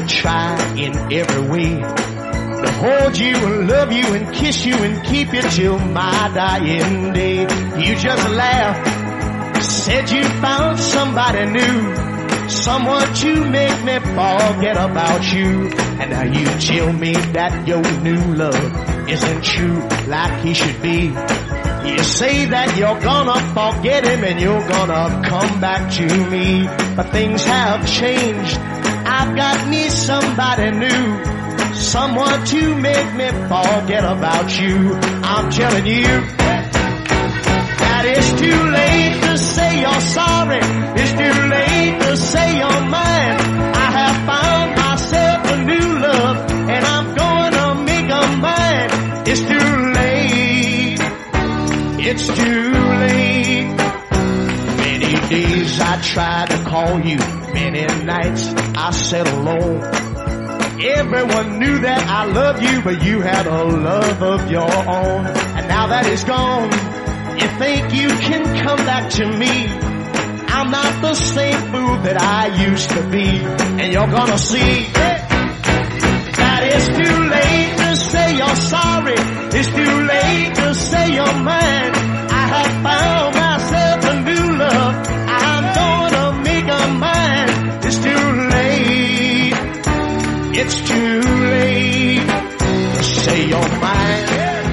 would try in every way to hold you and love you and kiss you and keep you till my dying day. You just laughed, said you found somebody new, someone to make me forget about you. And now you tell me that your new love isn't true like he should be. You say that you're gonna forget him and you're gonna come back to me. But things have changed. I've got me somebody new, someone to make me forget about you. I'm telling you that it's too late to say you're sorry. It's too late to say you're mine. I have found myself a new love and I'm gonna make her mine. It's too late. It's too late. Many days I tried to call you, many nights I sat alone. Everyone knew that I loved you, but you had a love of your own. And now that it's gone, you think you can come back to me. I'm not the same fool that I used to be. And you're gonna see that it's too late to say you're sorry. It's too late to say you're mine. I have found myself a new love. I'm gonna make her mine. It's too late. It's too late to say you're mine.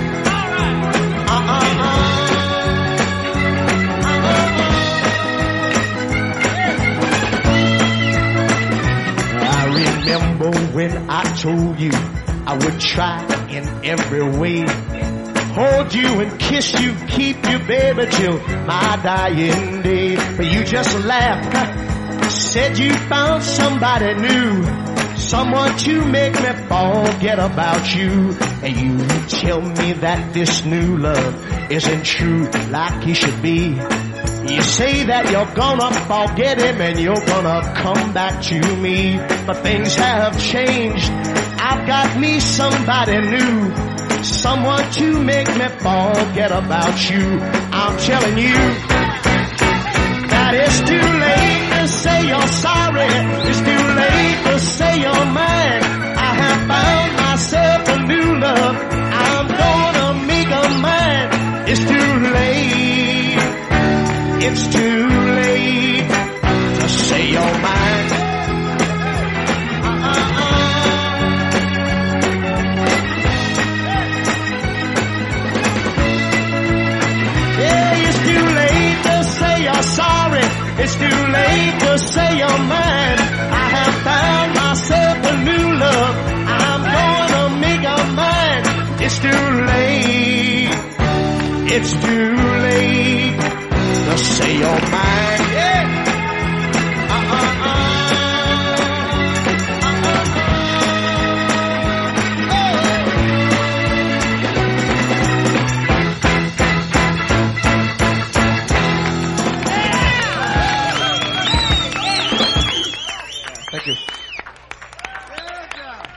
I remember when I told you I would try in every way, hold you and kiss you, keep you, baby, till my dying day. But you just laughed, said you found somebody new, someone to make me forget about you. And you tell me that this new love isn't true like he should be. You say that you're gonna forget him and you're gonna come back to me. But things have changed. I've got me somebody new, someone to make me forget about you. I'm telling you that it's too late to say you're sorry. It's too late to say you're mine. I have found myself a new love. I'm gonna make her mine. It's too late. It's too late to say you're mine. Yeah, it's too late to say you're sorry. It's too late to say you're mine. I have found myself a new love. I'm gonna make her mine. It's too late. It's too late to say you're mine.